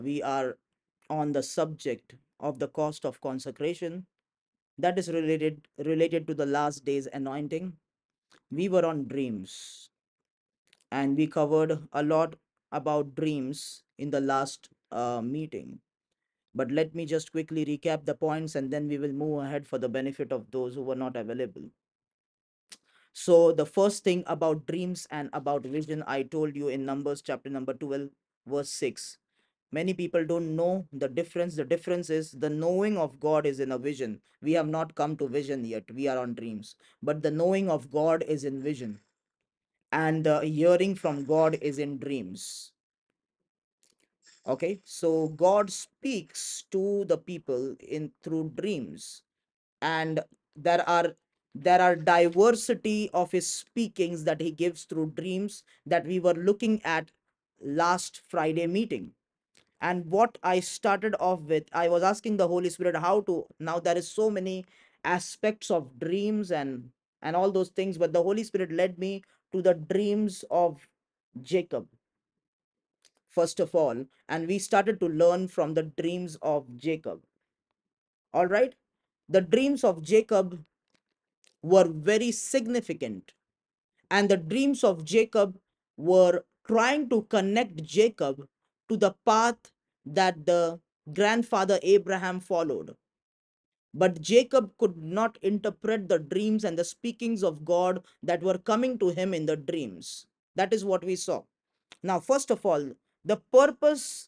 we are on the subject of the cost of consecration. That is related to the last days anointing. We were on dreams, and we covered a lot about dreams in the last meeting. But let me just quickly recap the points, and then we will move ahead for the benefit of those who were not available. So the first thing about dreams and about vision, I told you in Numbers chapter number 12, verse 6. Many people don't know the difference. The difference is the knowing of God is in a vision. We have not come to vision yet. We are on dreams. But the knowing of God is in vision. And the hearing from God is in dreams. Okay. So God speaks to the people in through dreams. And there are diversity of his speakings that he gives through dreams that we were looking at last Friday meeting. And what I started off with, I was asking the Holy Spirit how to, now there is so many aspects of dreams and all those things, but the Holy Spirit led me to the dreams of Jacob first of all, and we started to learn from the dreams of Jacob. All right, the dreams of Jacob were very significant, and the dreams of Jacob were trying to connect Jacob to the path that the grandfather Abraham followed. But Jacob could not interpret the dreams and the speakings of God that were coming to him in the dreams. That is what we saw. Now, first of all, the purpose,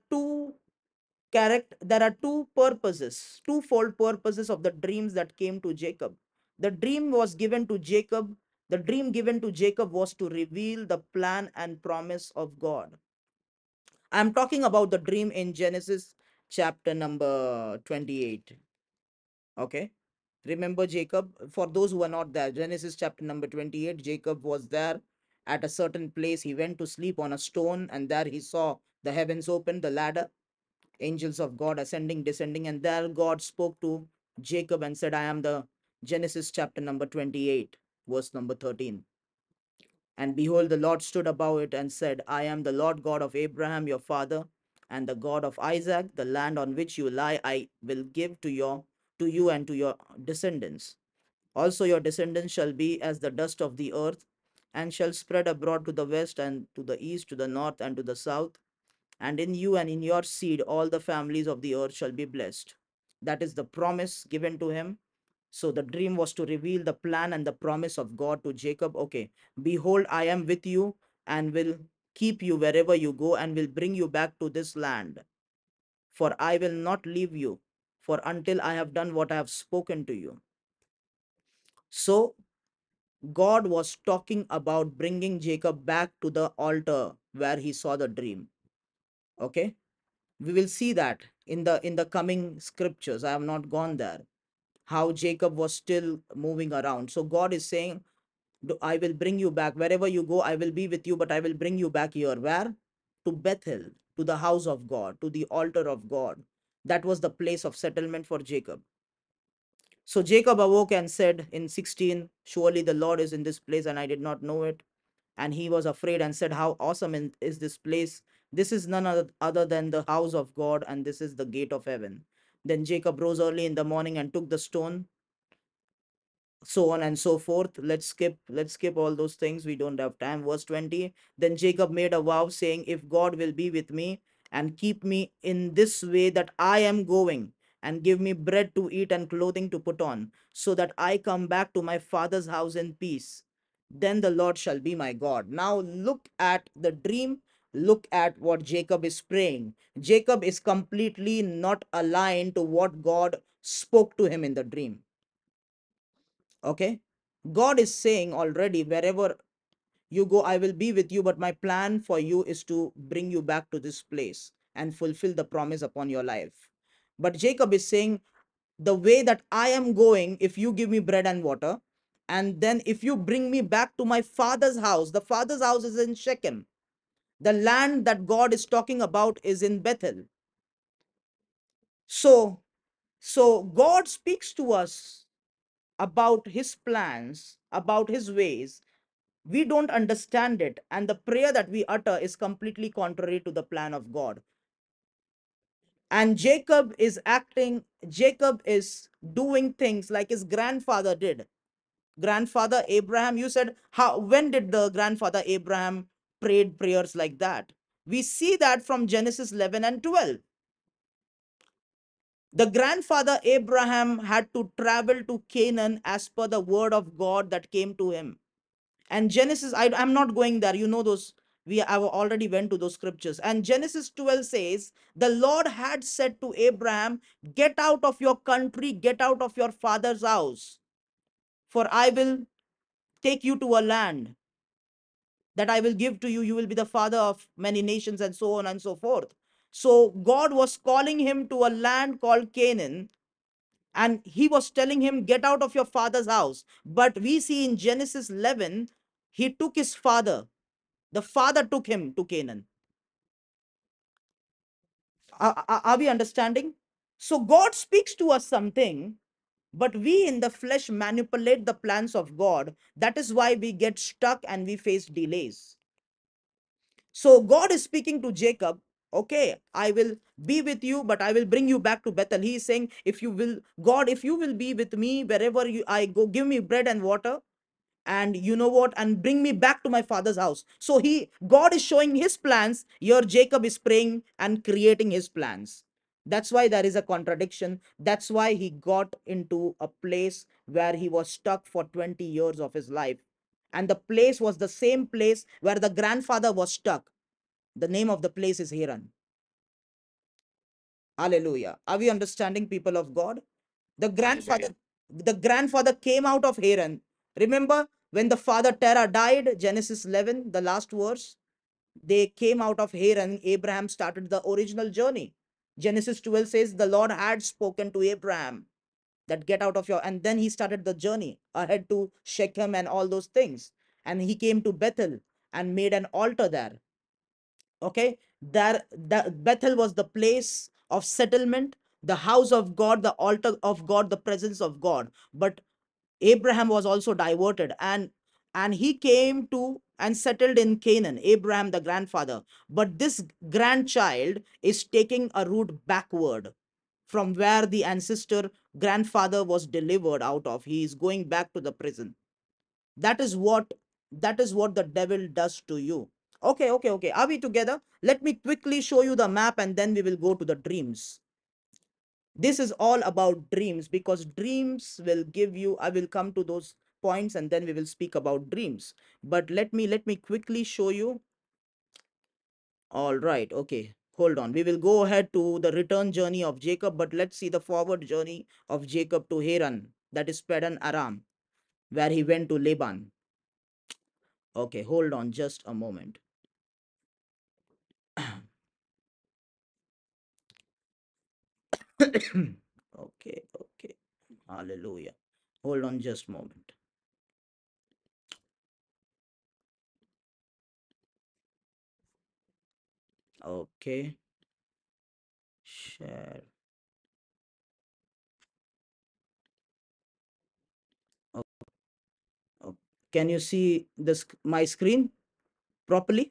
there are two purposes, twofold purposes of the dreams that came to Jacob. The dream was given to Jacob. The dream given to Jacob was to reveal the plan and promise of God. I'm talking about the dream in Genesis chapter number 28. Okay. Remember Jacob? For those who are not there, Genesis chapter number 28, Jacob was there at a certain place. He went to sleep on a stone, and there he saw the heavens open, the ladder, angels of God ascending, descending, and there God spoke to Jacob and said, I am the Genesis chapter number 28, verse number 13. And behold, the Lord stood above it and said, I am the Lord God of Abraham, your father, and the God of Isaac. The land on which you lie, I will give to you and to your descendants. Also your descendants shall be as the dust of the earth, and shall spread abroad to the west and to the east, to the north and to the south. And in you and in your seed all the families of the earth shall be blessed. That is the promise given to him. So the dream was to reveal the plan and the promise of God to Jacob. Okay, behold, I am with you and will keep you wherever you go and will bring you back to this land. For I will not leave you, for until I have done what I have spoken to you. So God was talking about bringing Jacob back to the altar where he saw the dream. Okay, we will see that in the coming scriptures. I have not gone there. How Jacob was still moving around. So God is saying, I will bring you back. Wherever you go, I will be with you, but I will bring you back here. Where? To Bethel, to the house of God, to the altar of God. That was the place of settlement for Jacob. So Jacob awoke and said in 16, surely the Lord is in this place, and I did not know it. And he was afraid and said, how awesome is this place? This is none other than the house of God, and this is the gate of heaven. Then Jacob rose early in the morning and took the stone, so on and so forth. Let's skip all those things. We don't have time. Verse 20. Then Jacob made a vow, saying, if God will be with me and keep me in this way that I am going, and give me bread to eat and clothing to put on, so that I come back to my father's house in peace, then the Lord shall be my God. Now look at the dream. Look at what Jacob is praying. Jacob is completely not aligned to what God spoke to him in the dream. Okay, God is saying already, wherever you go, I will be with you, but my plan for you is to bring you back to this place and fulfill the promise upon your life. But Jacob is saying, the way that I am going, if you give me bread and water, and then if you bring me back to my father's house, the father's house is in Shechem. The land that God is talking about is in Bethel. So God speaks to us about his plans, about his ways. We don't understand it, and the prayer that we utter is completely contrary to the plan of God. And Jacob is doing things like his grandfather did. Grandfather Abraham, you said, how, when did the grandfather Abraham prayed prayers like that? We see that from Genesis 11 and 12. The grandfather Abraham had to travel to Canaan as per the word of God that came to him. And Genesis, I'm not going there, you know those, we have already went to those scriptures. And Genesis 12 says, the Lord had said to Abraham, get out of your country, get out of your father's house, for I will take you to a land that I will give to you. You will be the father of many nations, and so on and so forth. So God was calling him to a land called Canaan, and he was telling him, get out of your father's house. But we see in Genesis 11, he took his father. The father took him to Canaan. Are we understanding? So God speaks to us something, but we in the flesh manipulate the plans of God. That is why we get stuck and we face delays. So God is speaking to Jacob, okay, I will be with you, but I will bring you back to Bethel. He is saying, if you will, God, if you will be with me wherever I go, give me bread and water, and you know what, and bring me back to my father's house. So God is showing his plans. Here Jacob is praying and creating his plans. That's why there is a contradiction. That's why he got into a place where he was stuck for 20 years of his life, and the place was the same place where the grandfather was stuck. The name of the place is Haran. Hallelujah. Are we understanding, people of God? The grandfather, the grandfather came out of Haran. Remember when the father Terah died, Genesis 11, the last verse, they came out of Haran. Abraham started the original journey. Genesis 12 says the Lord had spoken to Abraham that get out of your, and then he started the journey ahead to Shechem and all those things. And he came to Bethel and made an altar there. Okay, there, the Bethel was the place of settlement, the house of God, the altar of God, the presence of God. But Abraham was also diverted, and he came to and settled in Canaan, Abraham the grandfather. But this grandchild is taking a route backward from where the ancestor grandfather was delivered out of. He is going back to the prison. That is what, that is what the devil does to you. Okay, are we together? Let me quickly show you the map, and then we will go to the dreams. This is all about dreams, because dreams will give you, I will come to those points and then we will speak about dreams. But let me quickly show you. All right, okay, hold on. We will go ahead to the return journey of Jacob, but let's see the forward journey of Jacob to Haran, that is Padan Aram, where he went to Laban. Okay, hold on just a moment. Okay, hallelujah. Hold on just a moment. Okay, share. Oh, can you see this my screen properly?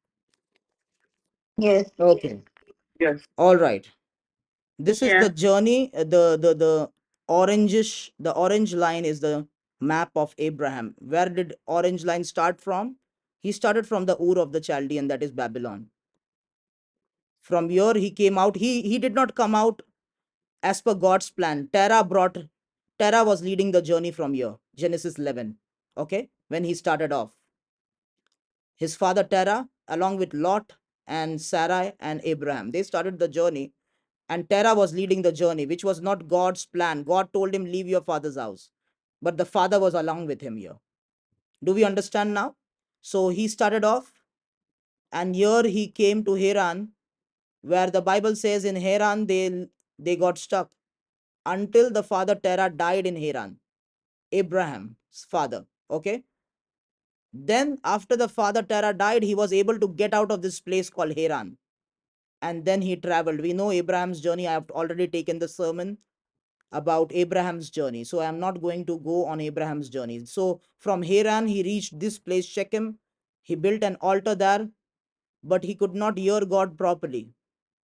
Yes. Okay. Yes. All right. This is the Yeah. journey. The orangish, the orange line is the map of Abraham. Where did orange line start from? He started from the Ur of the Chaldean, that is Babylon. From here he came out. He did not come out as per God's plan. Terah was leading the journey from here. Genesis 11. Okay, when he started off. His father Terah, along with Lot and Sarai and Abraham, they started the journey, and Terah was leading the journey, which was not God's plan. God told him, leave your father's house, but the father was along with him here. Do we understand now? So he started off, and here he came to Haran, where the Bible says in Haran they got stuck until the father Terah died in Haran, Abraham's father. Okay. Then after the father Terah died, he was able to get out of this place called Haran, and then he traveled. We know Abraham's journey. I have already taken the sermon about Abraham's journey, so I am not going to go on Abraham's journey. So from Haran he reached this place Shechem. He built an altar there, but he could not hear God properly.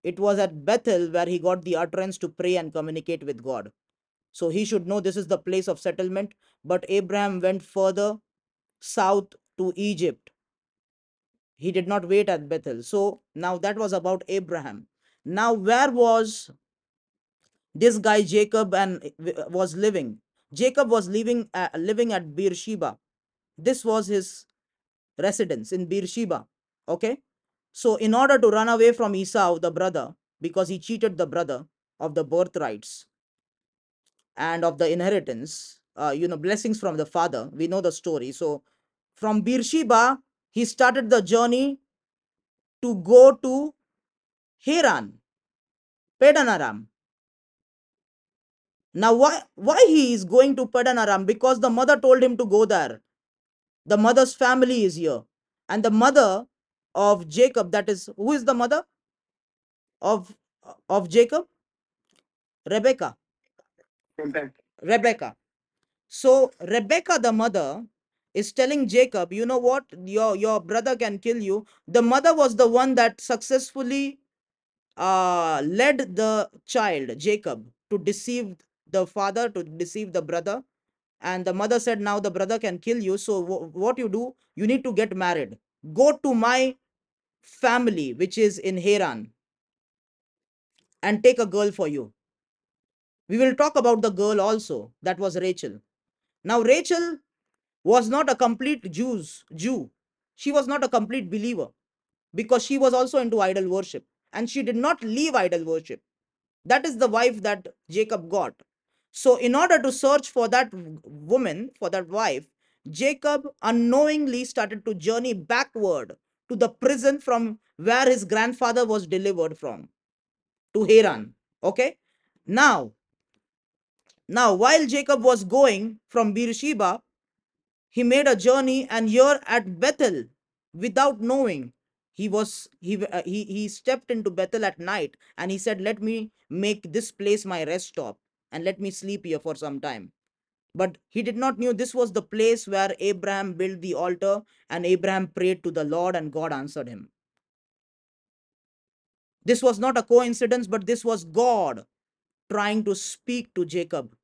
It was at Bethel where he got the utterance to pray and communicate with God. So he should know this is the place of settlement. But Abraham went further south to Egypt. He did not wait at Bethel. So now that was about Abraham. Now, where was this guy Jacob and was living? Jacob was living at Beersheba. This was his residence in Beersheba. Okay. So, in order to run away from Esau, the brother, because he cheated the brother of the birthrights and of the inheritance, blessings from the father, we know the story. So, from Beersheba, he started the journey to go to Haran, Padan Aram. Now, why he is going to Padan Aram? Because the mother told him to go there. The mother's family is here. And the mother of Jacob, that is, who is the mother of of Jacob? Rebecca. Rebecca. So Rebecca, the mother, is telling Jacob, you know what? Your brother can kill you. The mother was the one that successfully led the child, Jacob, to deceive the father, to deceive the brother. And the mother said, now the brother can kill you. So what you do, you need to get married. Go to my family, which is in Haran, and take a girl for you. We will talk about the girl also. That was Rachel. Now, Rachel was not a complete Jew. She was not a complete believer because she was also into idol worship and she did not leave idol worship. That is the wife that Jacob got. So, in order to search for that woman, for that wife, Jacob unknowingly started to journey backward to the prison from where his grandfather was delivered from, to Haran. Okay. Now, while Jacob was going from Beersheba, he made a journey, and here at Bethel, without knowing, he stepped into Bethel at night, and he said, let me make this place my rest stop and let me sleep here for some time. But he did not knew this was the place where Abraham built the altar, and Abraham prayed to the Lord, and God answered him. This was not a coincidence, but this was God trying to speak to Jacob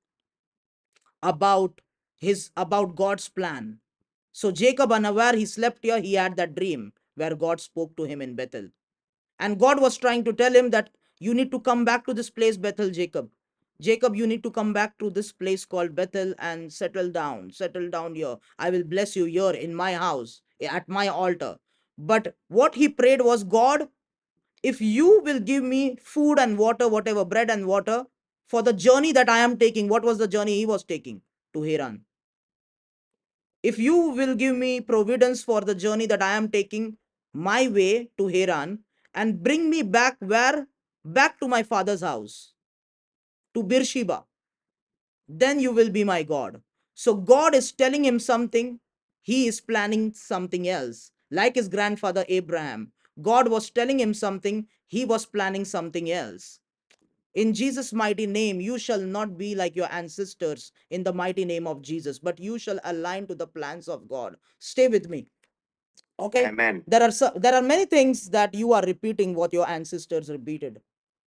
about about God's plan. So Jacob, unaware he slept here, he had that dream where God spoke to him in Bethel. And God was trying to tell him that you need to come back to this place, Bethel, Jacob. Jacob, you need to come back to this place called Bethel and settle down here. I will bless you here in my house, at my altar. But what he prayed was, God, if you will give me food and water, whatever, bread and water, for the journey that I am taking. What was the journey he was taking? To Haran. If you will give me providence for the journey that I am taking my way to Haran, and bring me back where? Back to my father's house, to Beersheba, then you will be my God. So God is telling him something. He is planning something else. Like his grandfather Abraham, God was telling him something. He was planning something else. In Jesus' mighty name, you shall not be like your ancestors in the mighty name of Jesus, but you shall align to the plans of God. Stay with me. Okay. Amen. There are many things that you are repeating what your ancestors repeated,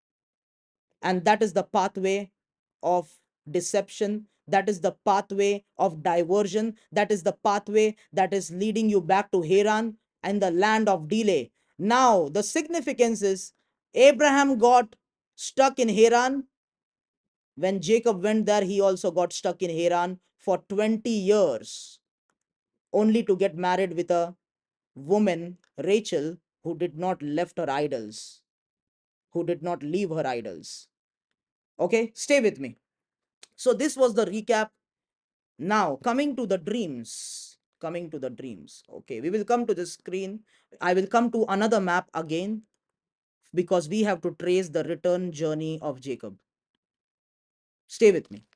and that is the pathway of deception. That is the pathway of diversion. That is the pathway that is leading you back to Haran and the land of delay. Now, the significance is Abraham got stuck in Haran. When Jacob went there, he also got stuck in Haran for 20 years, only to get married with a woman, Rachel, who did not left her idols, who did not leave her idols. Okay, stay with me. So this was the recap. Now coming to the dreams. Coming to the dreams. Okay, we will come to the screen. I will come to another map again because we have to trace the return journey of Jacob. Stay with me.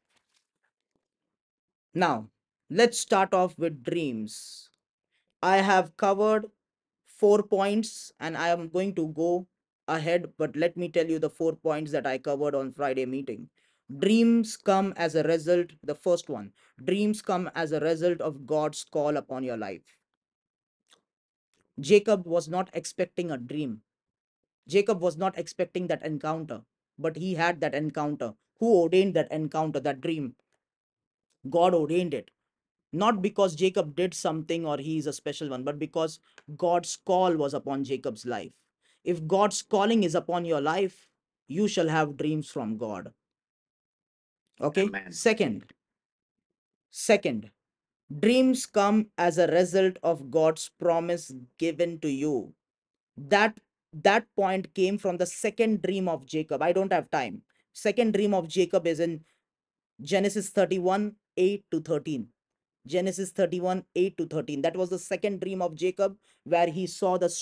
Now, let's start off with dreams. I have covered 4 points and I am going to go ahead, but let me tell you the 4 points that I covered on Friday meeting. Dreams come as a result, the first one, dreams come as a result of God's call upon your life. Jacob was not expecting a dream. Jacob was not expecting that encounter, but he had that encounter. Who ordained that encounter, that dream? God ordained it. Not because Jacob did something or he is a special one, but because God's call was upon Jacob's life. If God's calling is upon your life, you shall have dreams from God. Okay? Amen. Second, dreams come as a result of God's promise given to you. That that point came from the second dream of Jacob. I don't have time. Second dream of Jacob is in Genesis 31, 8 to 13. Genesis 31, 8 to 13. That was the second dream of Jacob, where he saw the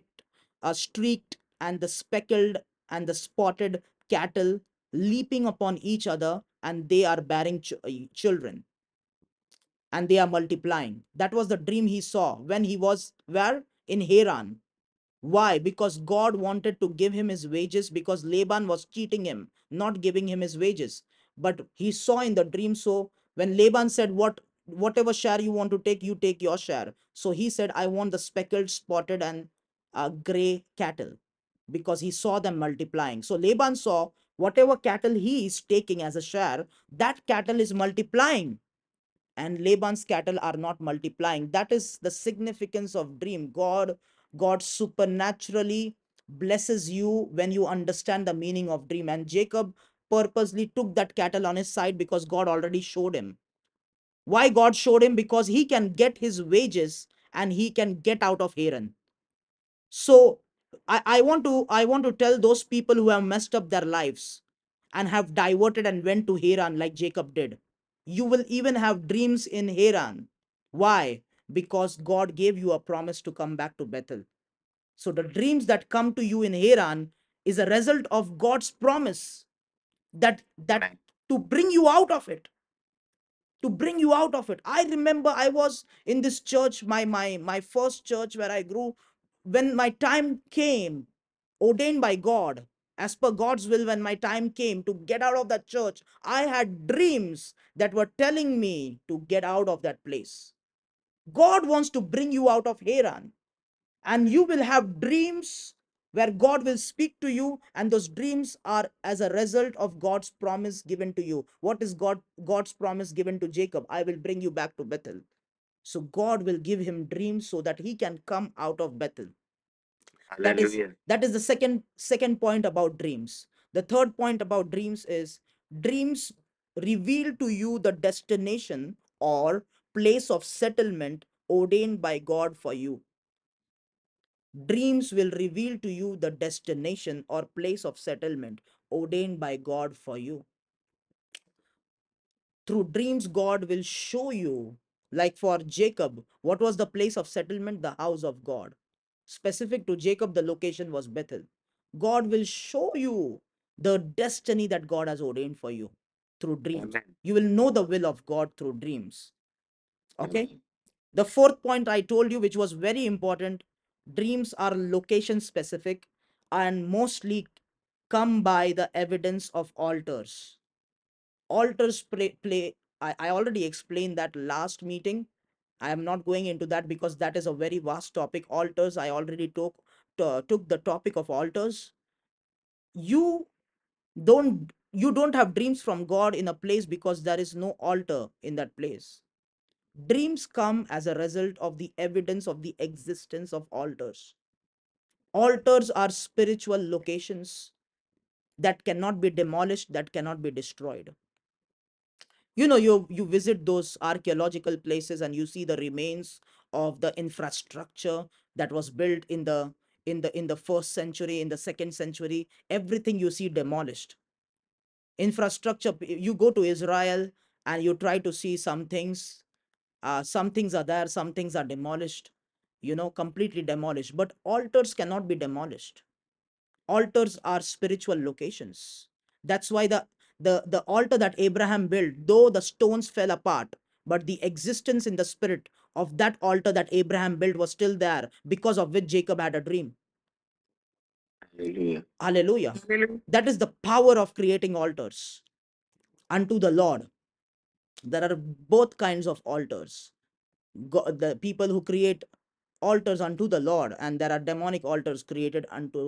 streaked and the speckled and the spotted cattle leaping upon each other, and they are bearing children, and they are multiplying. That was the dream he saw when he was where? In Haran. Why? Because God wanted to give him his wages, because Laban was cheating him, not giving him his wages. But he saw in the dream. So when Laban said, whatever share you want to take, you take your share. So he said, I want the speckled, spotted, and gray cattle, because he saw them multiplying. So Laban saw whatever cattle he is taking as a share, that cattle is multiplying, and Laban's cattle are not multiplying. That is the significance of dream. God supernaturally blesses you when you understand the meaning of dream. And Jacob purposely took that cattle on his side because God already showed him. Why God showed him? Because he can get his wages and he can get out of Haran. So I want to tell those people who have messed up their lives and have diverted and went to Haran like Jacob did. You will even have dreams in Haran. Why? Because God gave you a promise to come back to Bethel. So the dreams that come to you in Haran is a result of God's promise, that Amen. to bring you out of it, to bring you out of it. I remember I was in this church, my first church where I grew. When my time came, ordained by God, as per God's will, when my time came to get out of that church, I had dreams that were telling me to get out of that place. God wants to bring you out of Haran, and you will have dreams where God will speak to you, and those dreams are as a result of God's promise given to you. What is God's promise given to Jacob? I will bring you back to Bethel. So God will give him dreams so that he can come out of Bethel. that is Hallelujah. that is the second point about dreams. The third point about dreams is dreams reveal to you the destination or place of settlement ordained by God for you. Dreams will reveal to you the destination or place of settlement ordained by God for you. Through dreams, God will show you, like for Jacob, what was the place of settlement? The house of God. Specific to Jacob, the location was Bethel. God will show you the destiny that God has ordained for you through dreams. Amen. You will know the will of God through dreams. Okay. Amen. The fourth point I told you, which was very important, dreams are location specific and mostly come by the evidence of altars. Altars play I already explained that last meeting. I am not going into that because that is a very vast topic. Altars, I already took the topic of altars. You don't have dreams from God in a place because there is no altar in that place. Dreams come as a result of the evidence of the existence of altars. Altars are spiritual locations that cannot be demolished, that cannot be destroyed. You visit those archaeological places and you see the remains of the infrastructure that was built in the first century, in the second century. Everything you see demolished. Infrastructure, you go to Israel and you try to see some things. Some things are there, some things are demolished, completely demolished. But altars cannot be demolished. Altars are spiritual locations. That's why the altar that Abraham built, though the stones fell apart, but the existence in the spirit of that altar that Abraham built was still there, because of which Jacob had a dream. Hallelujah. Hallelujah. Hallelujah. That is the power of creating altars unto the Lord. There are both kinds of altars. The people who create altars unto the Lord, and there are demonic altars created unto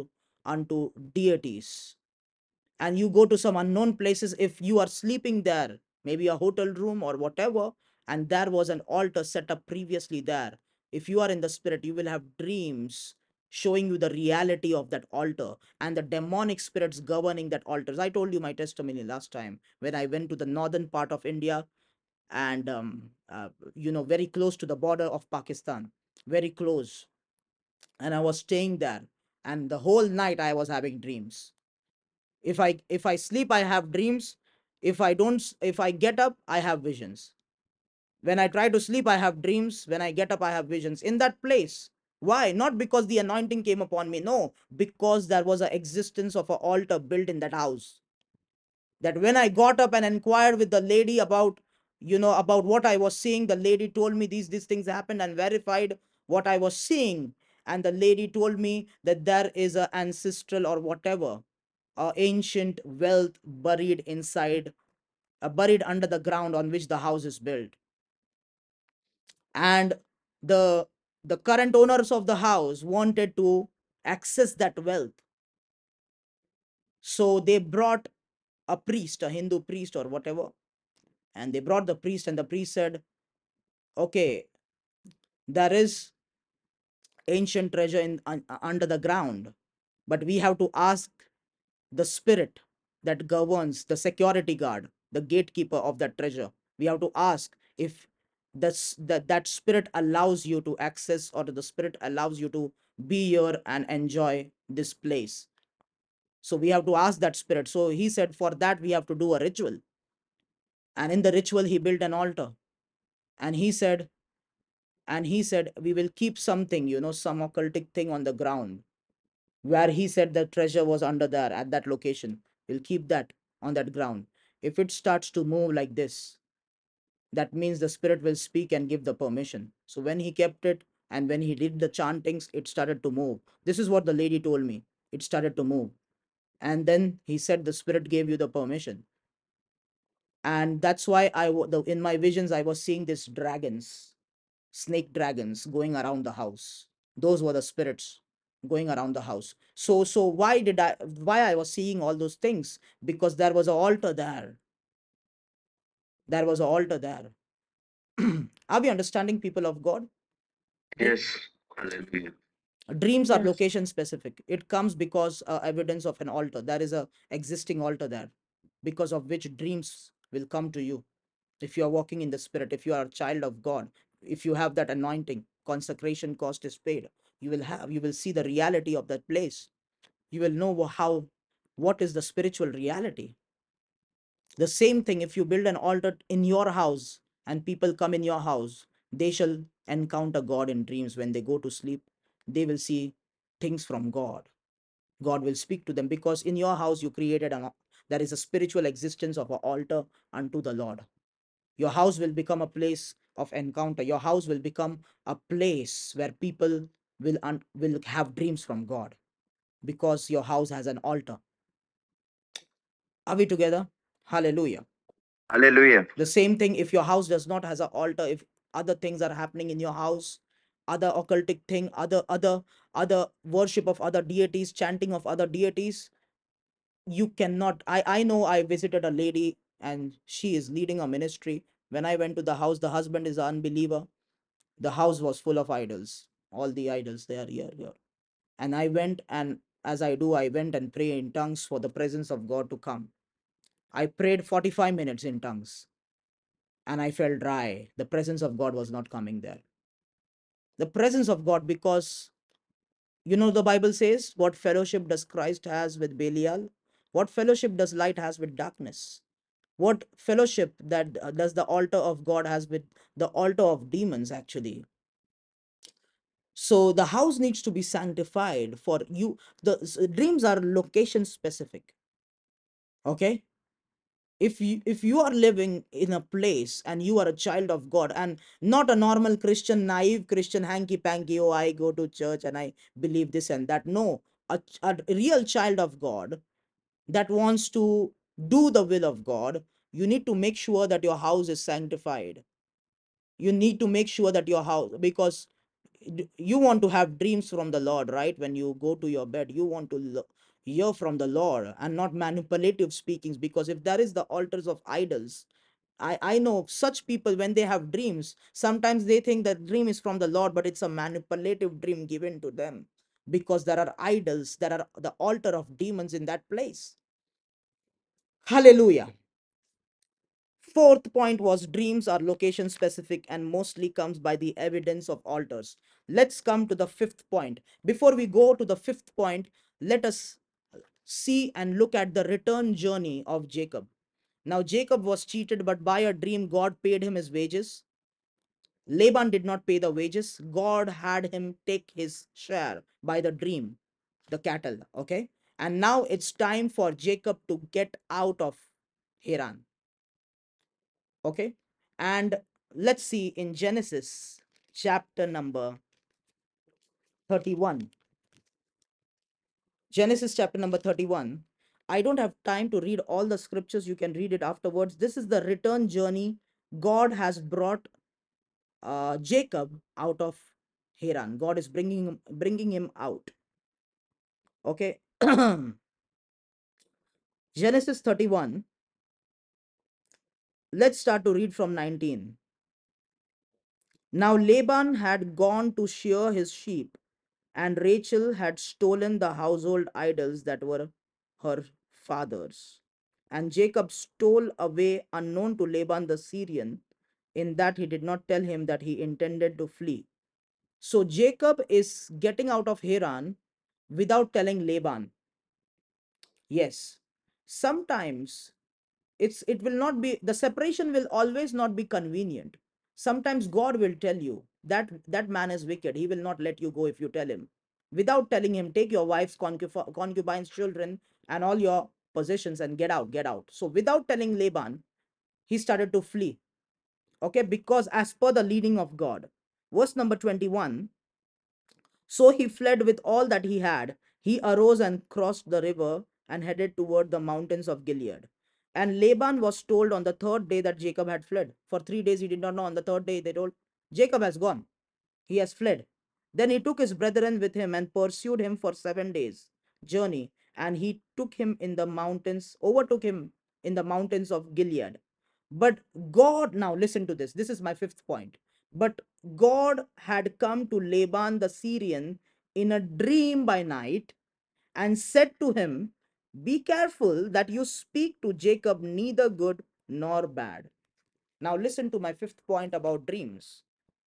unto deities. And you go to some unknown places, if you are sleeping there, maybe a hotel room or whatever, and there was an altar set up previously there, if you are in the spirit, you will have dreams showing you the reality of that altar and the demonic spirits governing that altars. I told you my testimony last time when I went to the northern part of India, and very close to the border of Pakistan, very close. And I was staying there, and the whole night I was having dreams. If I sleep, I have dreams. If I get up, I have visions. When I try to sleep, I have dreams. When I get up, I have visions in that place. Why? Not because the anointing came upon me, no, because there was a existence of an altar built in that house. That when I got up and inquired with the lady about, about what I was seeing, the lady told me these things happened and verified what I was seeing. And the lady told me that there is a ancestral or whatever, ancient wealth buried inside, buried under the ground on which the house is built. And the the current owners of the house wanted to access that wealth. So they brought a priest, a Hindu priest or whatever, and they brought the priest, and the priest said, okay, there is ancient treasure under the ground, but we have to ask the spirit that governs, the security guard, the gatekeeper of that treasure. We have to ask if that spirit allows you to access, or the spirit allows you to be here and enjoy this place. So we have to ask that spirit. So he said, for that we have to do a ritual. And in the ritual, he built an altar. And he said, we will keep something, some occultic thing on the ground, where he said the treasure was under there at that location. We'll keep that on that ground. If it starts to move like this, that means the spirit will speak and give the permission. So when he kept it, and when he did the chantings, it started to move. This is what the lady told me. It started to move. And then he said the spirit gave you the permission. And that's why in my visions, I was seeing these dragons, snake dragons going around the house. Those were the spirits going around the house. So why I was seeing all those things? Because there was an altar there. There was an altar there. Are we understanding, people of God? Yes. Hallelujah. Dreams are Yes. location specific. It comes because evidence of an altar. There is a existing altar there, because of which dreams will come to you. If you are walking in the spirit, if you are a child of God, if you have that anointing, consecration cost is paid. You will see the reality of that place. You will know what is the spiritual reality. The same thing, if you build an altar in your house and people come in your house, they shall encounter God in dreams. When they go to sleep, they will see things from God. God will speak to them, because in your house you created there is a spiritual existence of an altar unto the Lord. Your house will become a place of encounter. Your house will become a place where people will have dreams from God, because your house has an altar. Are we together? Hallelujah. Hallelujah. The same thing, if your house does not has an altar, if other things are happening in your house, other occultic thing, other worship of other deities, chanting of other deities, you cannot. I know, I visited a lady, and she is leading a ministry. When I went to the house, the husband is an unbeliever. The house was full of idols. All the idols, they are here. And I went, and as I do, I went and pray in tongues for the presence of God to come. I prayed 45 minutes in tongues, and I felt dry. The presence of God was not coming there. The presence of God, because the Bible says, what fellowship does Christ has with Belial? What fellowship does light has with darkness? What fellowship that does the altar of God has with the altar of demons, actually? So the house needs to be sanctified for you. The dreams are location specific. Okay, if you are living in a place and you are a child of God, and not a normal Christian, naive Christian, hanky panky, oh, I go to church and I believe this and that. No, a real child of God that wants to do the will of God, you need to make sure that your house is sanctified. You need to make sure that your house, because you want to have dreams from the Lord, right? When you go to your bed, you want to hear from the Lord and not manipulative speakings. Because if there is the altars of idols, I know such people, when they have dreams, sometimes they think that dream is from the Lord, but it's a manipulative dream given to them, because there are idols, there are the altar of demons in that place. Hallelujah. Fourth point was dreams are location specific and mostly comes by the evidence of altars. Let's come to the fifth point. Before we go to the fifth point, let us see and look at the return journey of Jacob. Now, Jacob was cheated, but by a dream, God paid him his wages. Laban did not pay the wages. God had him take his share by the dream, the cattle. Okay. And now it's time for Jacob to get out of Haran. Okay. And let's see in Genesis chapter number 31. Genesis chapter number 31. I don't have time to read all the scriptures. You can read it afterwards. This is the return journey. God has brought Jacob out of Haran. God is bringing him out. Okay. Genesis 31. Let's start to read from 19. Now Laban had gone to shear his sheep, and Rachel had stolen the household idols that were her father's. And Jacob stole away unknown to Laban the Syrian, in that he did not tell him that he intended to flee. So Jacob is getting out of Haran without telling Laban. Yes, sometimes it will not be, the separation will always not be convenient. Sometimes God will tell you that that man is wicked, he will not let you go if you tell him. Without telling him, take your wife's concubines, children, and all your possessions and get out, get out. So without telling Laban, he started to flee. Okay, because as per the leading of God. Verse number 21. So he fled with all that he had. He arose and crossed the river and headed toward the mountains of Gilead. And Laban was told on the third day that Jacob had fled. For 3 days he did not know. On the third day they told, Jacob has gone. He has fled. Then he took his brethren with him and pursued him for 7 days' journey. And he took him in the mountains, overtook him in the mountains of Gilead. But God, now listen to this. This is my fifth point. But God had come to Laban the Syrian in a dream by night and said to him, be careful that you speak to Jacob neither good nor bad. Now listen to my fifth point about dreams.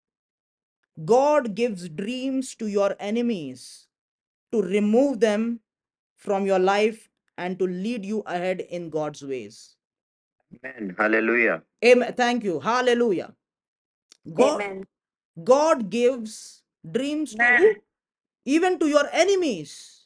God gives dreams to your enemies to remove them from your life and to lead you ahead in God's ways. Amen. Hallelujah. Amen. Thank you. Hallelujah. God, Amen. God gives dreams to Amen. who? Even to your enemies.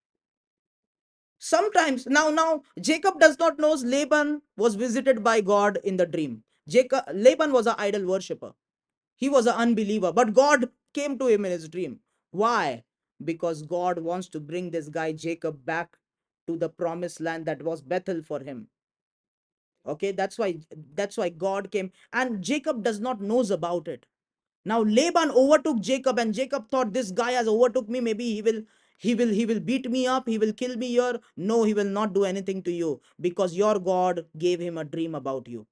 Sometimes now Jacob does not know Laban was visited by God in the dream. Laban was an idol worshipper. He was an unbeliever, but God came to him in his dream. Why? Because God wants to bring this guy Jacob back to the promised land that was Bethel for him. Okay, that's why God came, and Jacob does not knows about it. Now Laban overtook Jacob, and Jacob thought, this guy has overtook me. Maybe he will beat me up. He will kill me here. No, he will not do anything to you, because your God gave him a dream about you.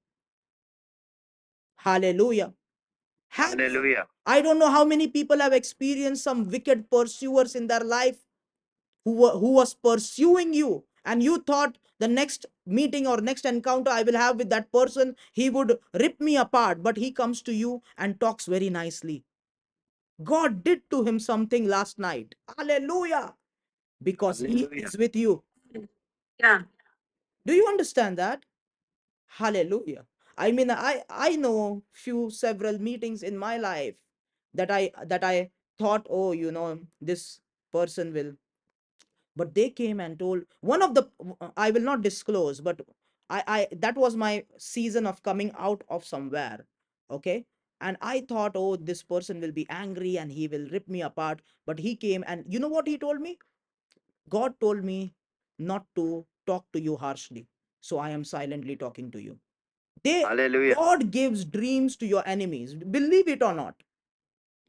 Hallelujah. Hallelujah. I don't know how many people have experienced some wicked pursuers in their life who was pursuing you, and you thought the next meeting or next encounter I will have with that person, he would rip me apart, but he comes to you and talks very nicely. God did to him something last night. Hallelujah. Because he Hallelujah. is with you. Yeah. Do you understand that? Hallelujah. I mean, I know several meetings in my life that I thought, oh, this person will, but they came and told one of the, I will not disclose, but I that was my season of coming out of somewhere. Okay. And I thought, oh, this person will be angry and he will rip me apart. But he came, and you know what he told me? God told me not to talk to you harshly, so I am silently talking to you. they Hallelujah. God gives dreams to your enemies, believe it or not.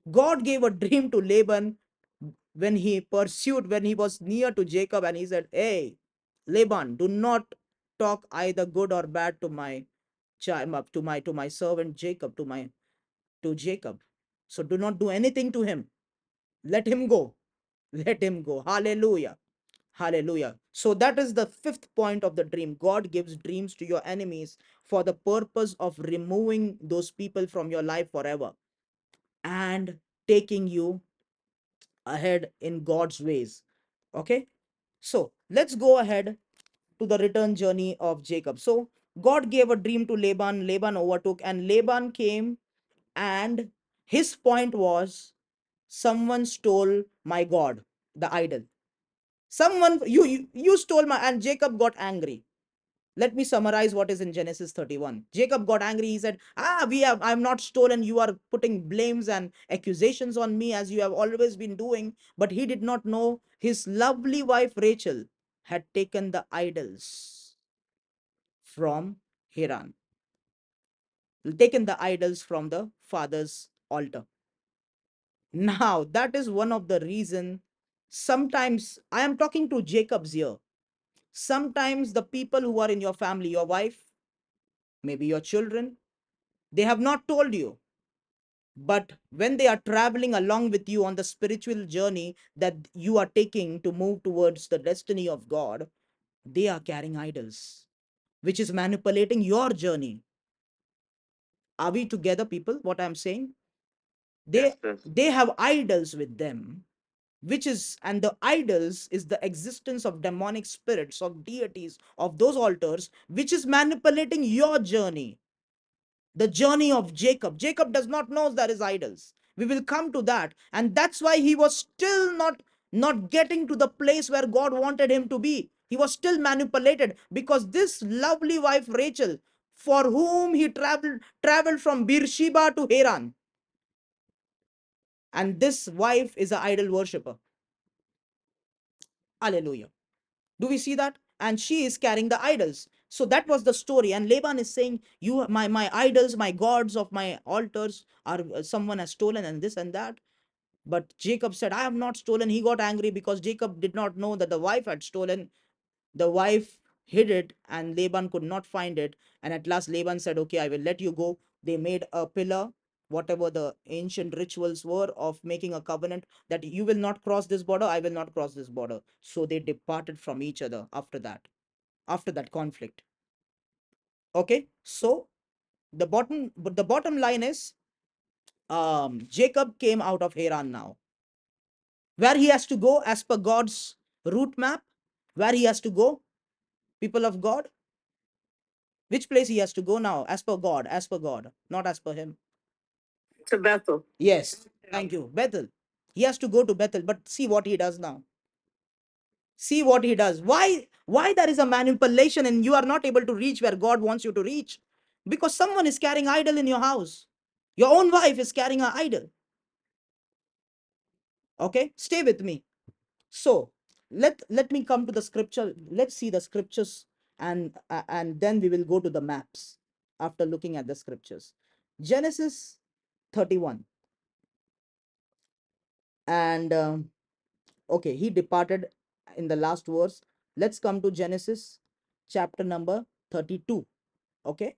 God gave a dream to Laban when he pursued, when he was near to Jacob, and he said, "Hey, Laban, do not talk either good or bad to my child, to my servant Jacob, to Jacob. So do not do anything to him. Let him go. Let him go." Hallelujah. Hallelujah. So that is the fifth point of the dream. God gives dreams to your enemies for the purpose of removing those people from your life forever and taking you ahead in God's ways. Okay. So let's go ahead to the return journey of Jacob. So God gave a dream to Laban. Laban overtook, and Laban came, and his point was, someone stole my God, the idol. Someone, you stole my, and Jacob got angry. Let me summarize what is in Genesis 31. Jacob got angry. He said, I'm not stolen. You are putting blames and accusations on me as you have always been doing. But he did not know his lovely wife Rachel had taken the idols from Haran, taken the idols from the father's altar. Now, that is one of the reason. Sometimes I am talking to Jacob's here. Sometimes the people who are in your family, your wife, maybe your children, they have not told you, but when they are traveling along with you on the spiritual journey that you are taking to move towards the destiny of God, they are carrying idols, which is manipulating your journey. Are we together, people? What I'm saying? They Yes, yes. they have idols with them, which is, and the idols is the existence of demonic spirits, of deities, of those altars, which is manipulating your journey, the journey of Jacob. Jacob does not know there is idols. We will come to that. And that's why he was still not getting to the place where God wanted him to be. He was still manipulated because this lovely wife Rachel, for whom he traveled from Beersheba to Haran, and this wife is an idol worshipper. Hallelujah. Do we see that? And she is carrying the idols. So that was the story. And Laban is saying, "You, my idols, my gods of my altars are someone has stolen, and this and that." But Jacob said, "I have not stolen." He got angry because Jacob did not know that the wife had stolen. The wife hid it, and Laban could not find it. And at last, Laban said, "Okay, I will let you go." They made a pillar, whatever the ancient rituals were of making a covenant, that you will not cross this border, I will not cross this border. So they departed from each other after that conflict. Okay, so the bottom line is, Jacob came out of Haran now. Where he has to go as per God's route map, where he has to go, people of God, which place he has to go now, as per God, not as per him. To Bethel. Yes, thank you. Bethel. He has to go to Bethel, but see what he does now. See what he does. Why there is a manipulation and you are not able to reach where God wants you to reach? Because someone is carrying idol in your house. Your own wife is carrying an idol. Okay, stay with me. So let me come to the scripture. Let's see the scriptures, and then we will go to the maps after looking at the scriptures. Genesis 31. And okay, he departed in the last verse. Let's come to Genesis chapter number 32. Okay.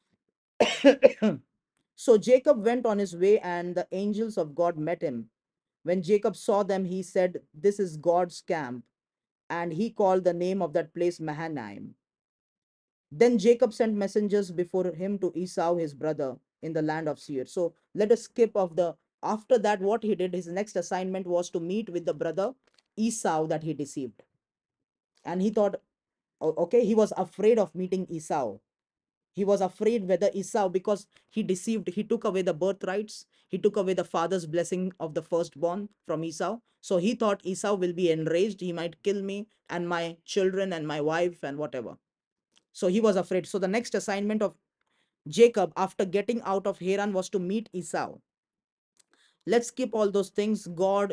So Jacob went on his way, and the angels of God met him. When Jacob saw them, he said, "This is God's camp." And he called the name of that place Mahanaim. Then Jacob sent messengers before him to Esau his brother in the land of Seir. So let us skip of the, after that, what he did, his next assignment was to meet with the brother Esau that he deceived. And he thought, okay, he was afraid of meeting Esau. He was afraid whether Esau, because he deceived, he took away the birthrights, he took away the father's blessing of the firstborn from Esau. So he thought Esau will be enraged, he might kill me and my children and my wife and whatever. So he was afraid. So the next assignment of Jacob after getting out of Haran was to meet Esau. Let's skip all those things.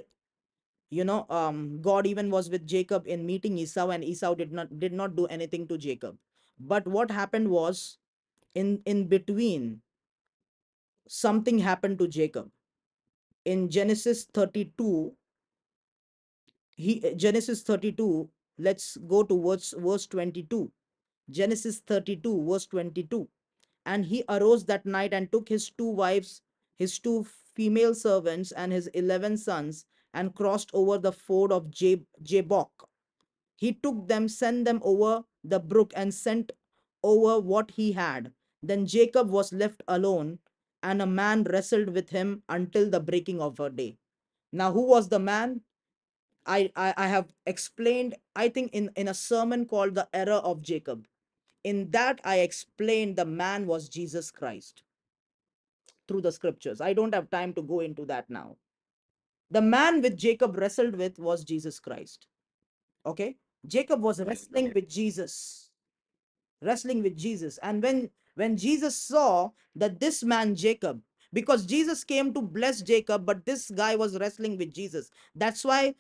God even was with Jacob in meeting Esau, and Esau did not do anything to Jacob. But what happened was, in between, something happened to Jacob. in Genesis 32, Genesis 32, let's go to verse 22. Genesis 32, verse 22. And he arose that night and took his two wives, his two female servants, and his 11 sons, and crossed over the ford of Jabbok. He took them, sent them over the brook, and sent over what he had. Then Jacob was left alone, and a man wrestled with him until the breaking of a day. Now, who was the man? I have explained, I think, in a sermon called The Error of Jacob. In that, I explained the man was Jesus Christ through the scriptures. I don't have time to go into that now. The man with Jacob wrestled with was Jesus Christ. Okay? Jacob was wrestling with Jesus, wrestling with Jesus. And when Jesus saw that this man Jacob, because Jesus came to bless Jacob, but this guy was wrestling with Jesus. That's why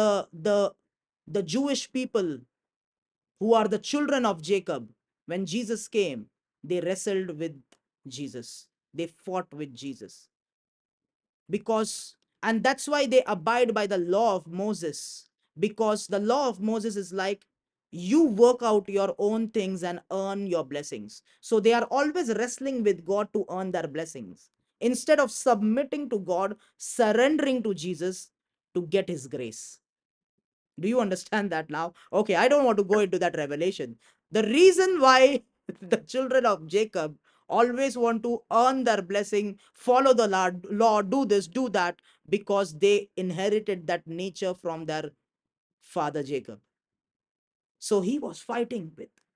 the Jewish people who are the children of Jacob, when Jesus came, they wrestled with Jesus. They fought with Jesus. Because, and that's why they abide by the law of Moses. Because the law of Moses is like, you work out your own things and earn your blessings. So they are always wrestling with God to earn their blessings. Instead of submitting to God, surrendering to Jesus to get his grace. Do you understand that now? Okay, I don't want to go into that revelation. The reason why the children of Jacob always want to earn their blessing, follow the law, do this, do that, because they inherited that nature from their father Jacob. So he was fighting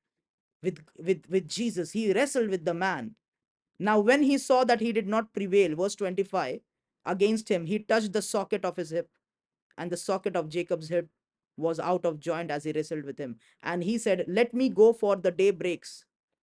with Jesus. He wrestled with the man. Now, when he saw that he did not prevail, verse 25, against him, he touched the socket of his hip, and the socket of Jacob's hip was out of joint as he wrestled with him. And he said, let me go, for the day breaks.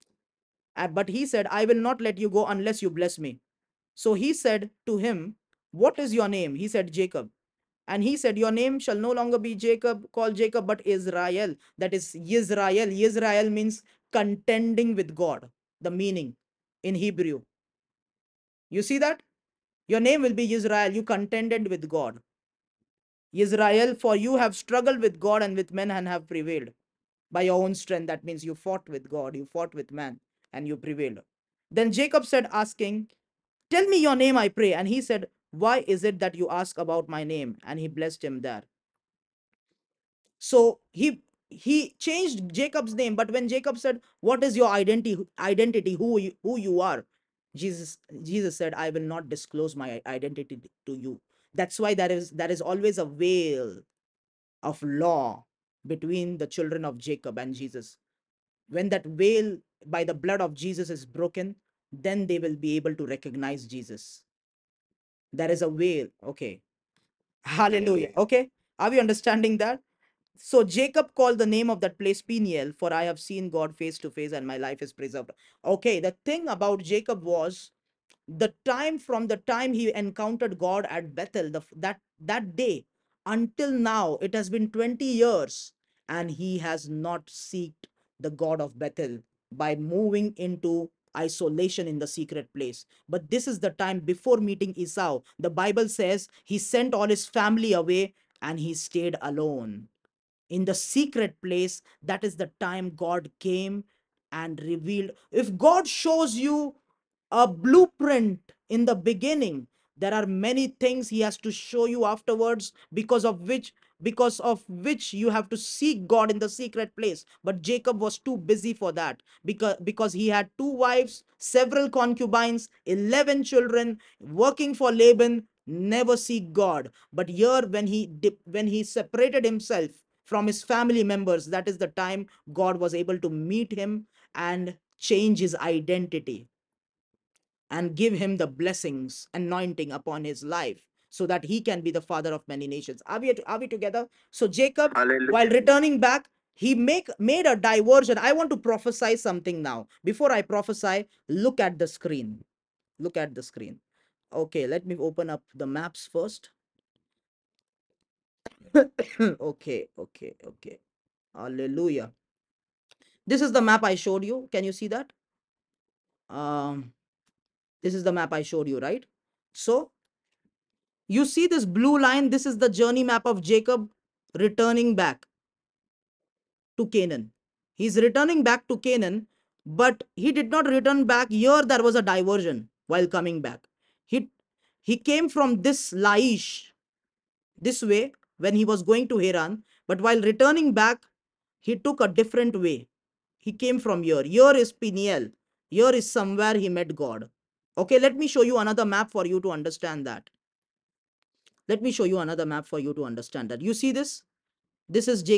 But he said, I will not let you go unless you bless me. So he said to him, what is your name? He said, Jacob. And he said, your name shall no longer be Jacob, called Jacob, but Israel. That is Yisrael. Yisrael means contending with God, the meaning in Hebrew. You see that? Your name will be Israel. You contended with God. Israel, for you have struggled with God and with men and have prevailed by your own strength. That means you fought with God, you fought with man, and you prevailed. Then Jacob said, asking, tell me your name, I pray. And he said, why is it that you ask about my name? And he blessed him there. So he changed Jacob's name, but when Jacob said, what is your identity, who you are, Jesus said, I will not disclose my identity to you. That's why there is always a veil of law between the children of Jacob and Jesus. When that veil by the blood of Jesus is broken, then they will be able to recognize Jesus. There is a veil. Okay. Hallelujah. Okay. Are we understanding that? So Jacob called the name of that place Peniel, for I have seen God face to face and my life is preserved. Okay. The thing about Jacob was from the time he encountered God at Bethel, that day until now, it has been 20 years, and he has not seeked the God of Bethel by moving into isolation in the secret place. But this is the time before meeting Esau. The Bible says he sent all his family away and he stayed alone in the secret place. That is the time God came and revealed. If God shows you a blueprint in the beginning, there are many things he has to show you afterwards, because of which you have to seek God in the secret place. But Jacob was too busy for that, because he had two wives, several concubines, 11 children, working for Laban, never seek God. But here, when he separated himself from his family members, that is the time God was able to meet him and change his identity and give him the blessings, anointing upon his life, so that he can be the father of many nations. Are we together? So Jacob, Hallelujah. while returning back, he made a diversion. I want to prophesy something now. Before I prophesy, look at the screen. Look at the screen. Okay, let me open up the maps first. Okay, okay, okay. Hallelujah. This is the map I showed you. Can you see that? Um, this is the map I showed you, right? So You see this blue line, this is the journey map of Jacob returning back to Canaan. He's returning back to Canaan, but he did not return back. Here there was a diversion while coming back. He he came from this Laish this way when he was going to Haran, but while returning back, he took a different way. He came from here. Here is Peniel. Here is somewhere he met God. Okay, let me show you another map for you to understand that. Let me show you another map for you to understand that. You see this? This is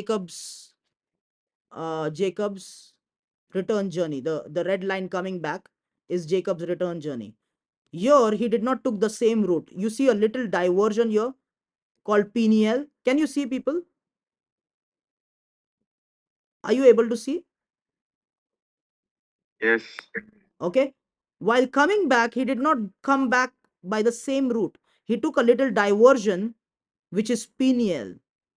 Jacob's return journey. The red line coming back is Jacob's return journey. Here he did not took the same route. You see a little diversion here called Peniel. Can you see, people? Are you able to see? Yes. Okay. While coming back, he did not come back by the same route. He took a little diversion, which is Peniel.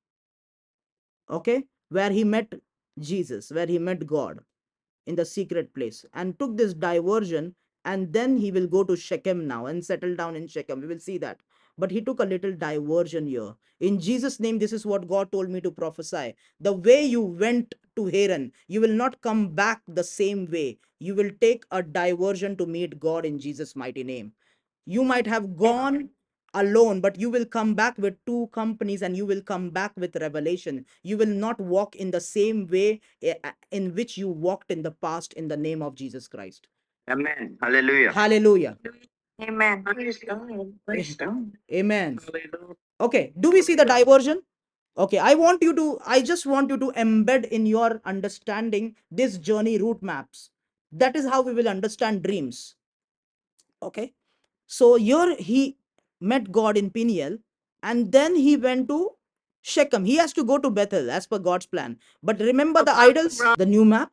Okay. Where he met Jesus, where he met God in the secret place, and took this diversion, and then he will go to Shechem now and settle down in Shechem. We will see that. But he took a little diversion here. In Jesus' name, this is what God told me to prophesy. The way you went to Haran, you will not come back the same way. You will take a diversion to meet God in Jesus' mighty name. You might have gone alone, but you will come back with two companies, and you will come back with revelation. You will not walk in the same way in which you walked in the past, in the name of Jesus Christ. Amen. Hallelujah. Hallelujah. Amen. Praise God. Praise God. Amen. Okay, do we see the diversion? Okay, I just want you to embed in your understanding this journey route maps. That is how we will understand dreams. Okay, so here he met God in Peniel, and then he went to Shechem. He has to go to Bethel as per God's plan. But remember the idols, the new map.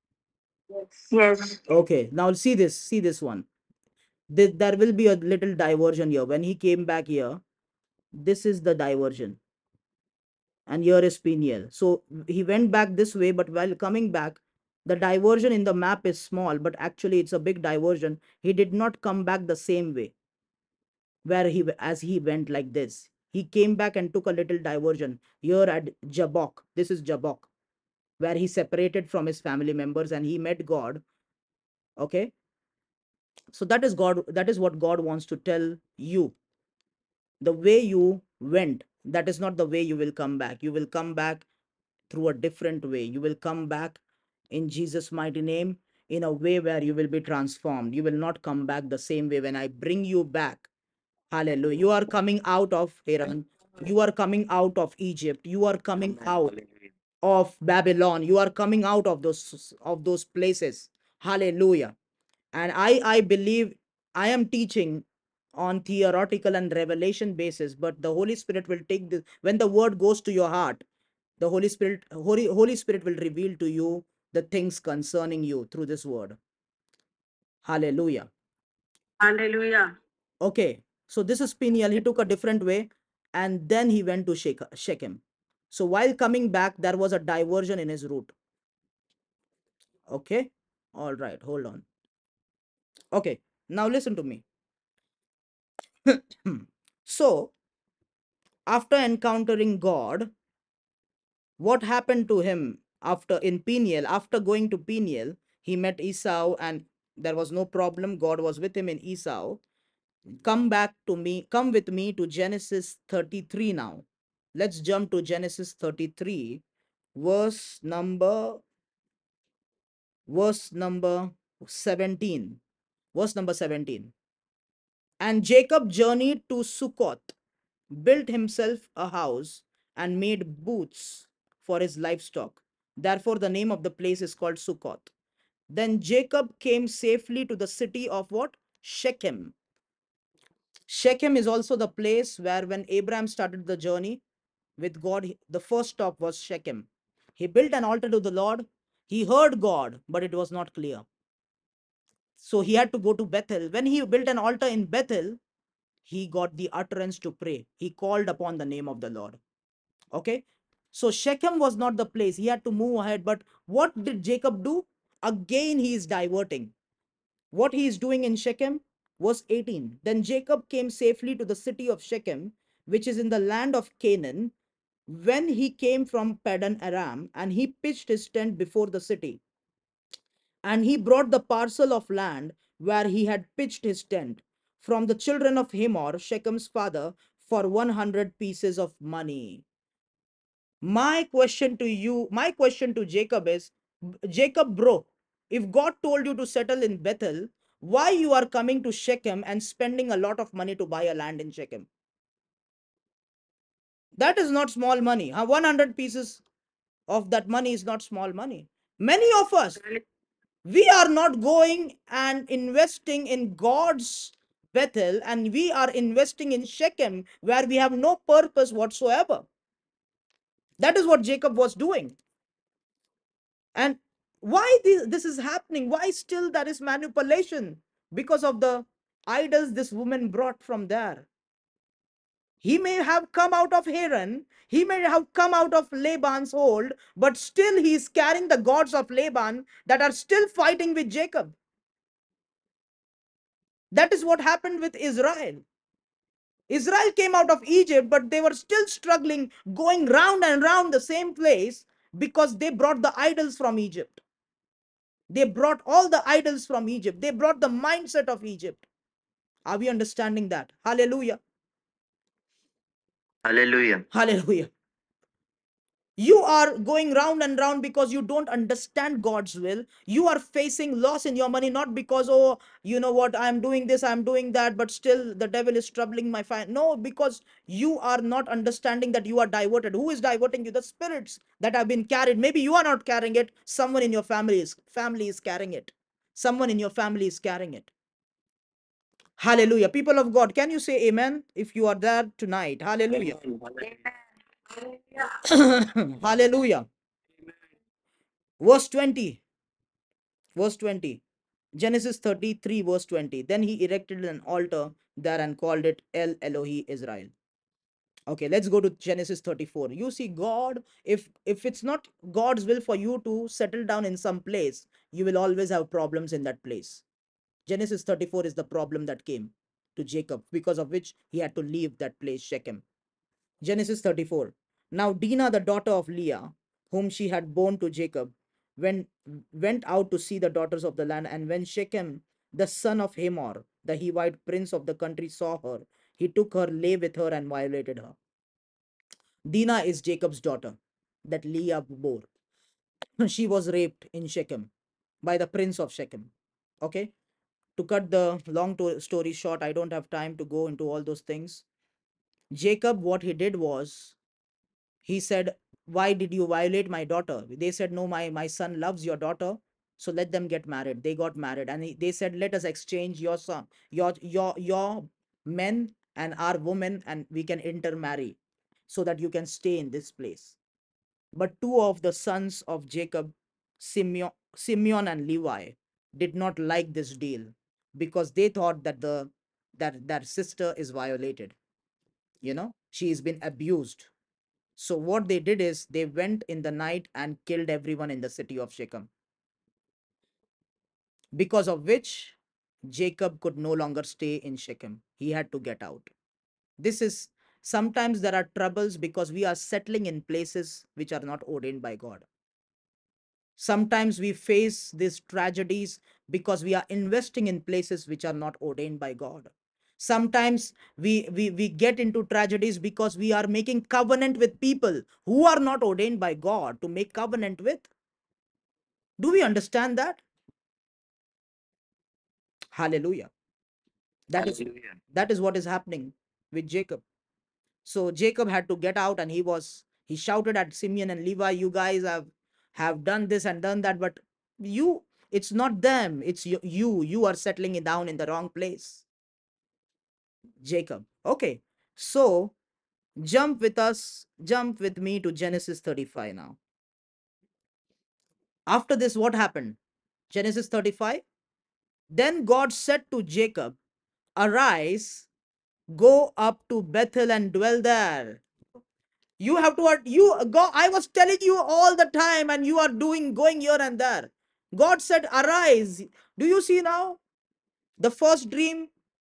Yes. Okay, now see this one. There will be a little diversion here. When he came back here, this is the diversion, and here is Peniel. So he went back this way, but while coming back, the diversion in the map is small, but actually it's a big diversion. He did not come back the same way where as he went like this. He came back and took a little diversion here at Jabbok. This is Jabbok, where he separated from his family members and he met God. Okay, so that is God. That is what God wants to tell you. The way you went, that is not the way you will come back. You will come back through a different way. You will come back in Jesus' mighty name in a way where you will be transformed. You will not come back the same way when I bring you back. Hallelujah. You are coming out of Haran. You are coming out of Egypt. You are coming out of Babylon. You are coming out of those places. Hallelujah. And I believe I am teaching on theoretical and revelation basis, but the Holy Spirit will take this when the word goes to your heart. The Holy Spirit will reveal to you the things concerning you through this word. Hallelujah. Hallelujah. Okay, so this is Peniel. He took a different way, and then he went to Shechem. So while coming back, there was a diversion in his route. Okay, all right, hold on. Okay, now listen to me. So after encountering God, what happened to him after in Peniel? After going to Peniel, he met Esau, and there was no problem. God was with him in Esau. Come with me to Genesis 33 now. Let's jump to Genesis 33, verse number verse number 17. Verse number 17. And Jacob journeyed to Succoth, built himself a house, and made booths for his livestock. Therefore, the name of the place is called Succoth. Then Jacob came safely to the city of what? Shechem. Shechem is also the place where when Abraham started the journey with God, the first stop was Shechem. He built an altar to the Lord. He heard God, but it was not clear. So he had to go to Bethel. When he built an altar in Bethel, he got the utterance to pray. He called upon the name of the Lord. Okay. So Shechem was not the place. He had to move ahead. But what did Jacob do? Again, he is diverting. What he is doing in Shechem? Verse 18. Then Jacob came safely to the city of Shechem, which is in the land of Canaan, when he came from Paddan Aram, and he pitched his tent before the city. And he brought the parcel of land where he had pitched his tent from the children of Hamor, Shechem's father, for 100 pieces of money. My question to you, my question to Jacob is, Jacob, bro, if God told you to settle in Bethel, why you are coming to Shechem and spending a lot of money to buy a land in Shechem? That is not small money. 100 pieces of that money is not small money. Many of us, we are not going and investing in God's Bethel, and we are investing in Shechem where we have no purpose whatsoever. That is what Jacob was doing. And why this is happening? Why still there is manipulation? Because of the idols this woman brought from there. He may have come out of Haran, he may have come out of Laban's hold, but still he is carrying the gods of Laban that are still fighting with Jacob. That is what happened with Israel. Israel came out of Egypt, but they were still struggling, going round and round the same place because they brought the idols from Egypt. They brought all the idols from Egypt. They brought the mindset of Egypt. Are we understanding that? Hallelujah. Hallelujah. Hallelujah. You are going round and round because you don't understand God's will. You are facing loss in your money, not because, oh, you know what, I'm doing this, I'm doing that, but still the devil is troubling my fine. No, because you are not understanding that you are diverted. Who is diverting you? The spirits that have been carried. Maybe you are not carrying it. Someone in your family is carrying it. Someone in your family is carrying it. Hallelujah. People of God, can you say amen if you are there tonight? Hallelujah. Hallelujah. Verse 20. Verse 20. Genesis 33, verse 20. Then he erected an altar there and called it El Elohi Israel. Okay, let's go to Genesis 34. You see, God, if it's not God's will for you to settle down in some place, you will always have problems in that place. Genesis 34 is the problem that came to Jacob, because of which he had to leave that place, Shechem. Genesis 34. Now Dinah, the daughter of Leah, whom she had borne to Jacob, went out to see the daughters of the land. And when Shechem, the son of Hamor, the Hivite prince of the country, saw her, he took her, lay with her, and violated her. Dinah is Jacob's daughter that Leah bore. She was raped in Shechem by the prince of Shechem. Okay, to cut the long story short, I don't have time to go into all those things. Jacob, what he did was, he said, why did you violate my daughter? They said, no, my son loves your daughter, so let them get married. They got married, and they said, let us exchange your son, your men and our women, and we can intermarry so that you can stay in this place. But two of the sons of Jacob, Simeon and Levi, did not like this deal because they thought that that sister is violated. She has been abused. So what they did is they went in the night and killed everyone in the city of Shechem, because of which Jacob could no longer stay in Shechem. He had to get out. This is, sometimes there are troubles because we are settling in places which are not ordained by God. Sometimes we face these tragedies because we are investing in places which are not ordained by God. Sometimes we get into tragedies because we are making covenant with people who are not ordained by God to make covenant with. Do we understand that? Hallelujah. Hallelujah. That is what is happening with Jacob. So Jacob had to get out, and he shouted at Simeon and Levi, you guys have done this and done that, but it's not them, it's you are settling it down in the wrong place. Jacob. Okay. So jump with me to Genesis 35 now. After this, what happened? Genesis 35. Then God said to Jacob, arise, go up to Bethel and dwell there. You have to, you go. I was telling you all the time, and you are going here and there. God said, arise. Do you see now? The first dream,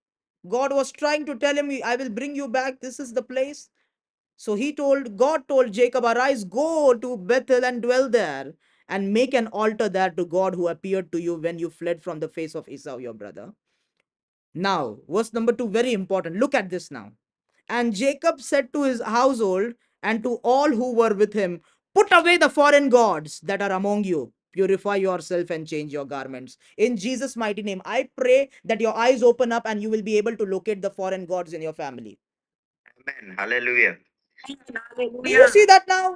God was trying to tell him, I will bring you back. This is the place. So God told Jacob, arise, go to Bethel and dwell there, and make an altar there to God who appeared to you when you fled from the face of Esau, your brother. Now, verse number 2, very important. Look at this now. And Jacob said to his household and to all who were with him, put away the foreign gods that are among you. Purify yourself and change your garments. In Jesus' mighty name, I pray that your eyes open up and you will be able to locate the foreign gods in your family. Amen. Hallelujah. Do you see that now?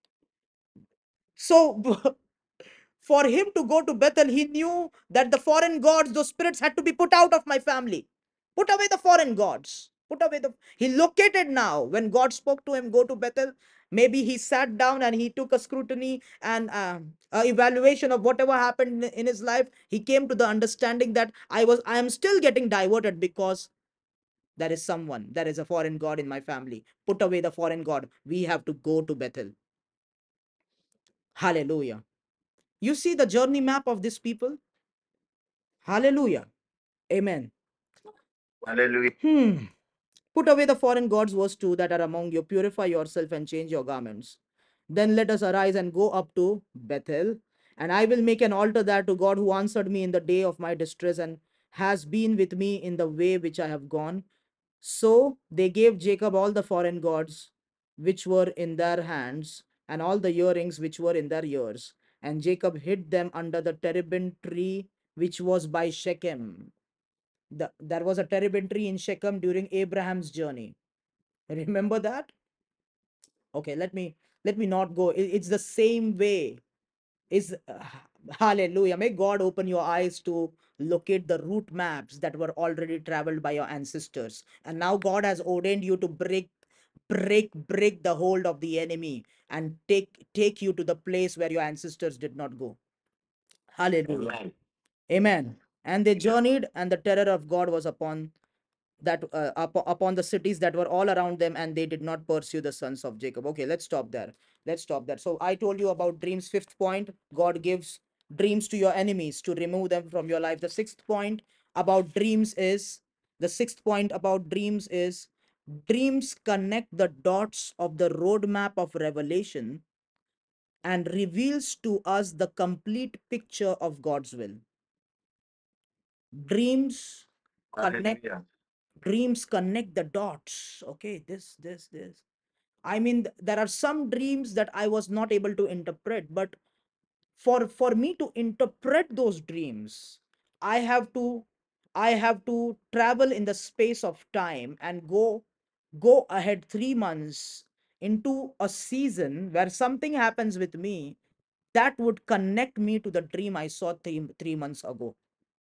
So, for him to go to Bethel, he knew that the foreign gods, those spirits, had to be put out of my family. Put away the foreign gods. Put away the. He located now. When God spoke to him, go to Bethel. Maybe he sat down and he took a scrutiny and evaluation of whatever happened in his life. He came to the understanding that I am still getting diverted because there is someone, there is a foreign god in my family. Put away the foreign god. We have to go to Bethel. Hallelujah. You see the journey map of these people? Hallelujah. Amen. Hallelujah. Put away the foreign gods, verse 2, that are among you. Purify yourself and change your garments. Then let us arise and go up to Bethel. And I will make an altar there to God who answered me in the day of my distress and has been with me in the way which I have gone. So they gave Jacob all the foreign gods which were in their hands and all the earrings which were in their ears. And Jacob hid them under the terebinth tree which was by Shechem. There was a terebinth tree in Shechem during Abraham's journey. Remember that? Okay, let me not go. It's the same way. Is hallelujah. May God open your eyes to locate the route maps that were already traveled by your ancestors. And now God has ordained you to break the hold of the enemy and take you to the place where your ancestors did not go. Hallelujah. Amen. Amen. And they journeyed, and the terror of God was upon the cities that were all around them, and they did not pursue the sons of Jacob. Okay, let's stop there. Let's stop there. So I told you about dreams. Fifth point, God gives dreams to your enemies to remove them from your life. The sixth point about dreams is dreams connect the dots of the roadmap of revelation and reveals to us the complete picture of God's will. Dreams connect Hallelujah. dreams connect the dots. Okay, this. I mean, there are some dreams that I was not able to interpret, but for me to interpret those dreams, I have to I have to travel in the space of time and go ahead 3 months into a season where something happens with me that would connect me to the dream I saw 3 months ago.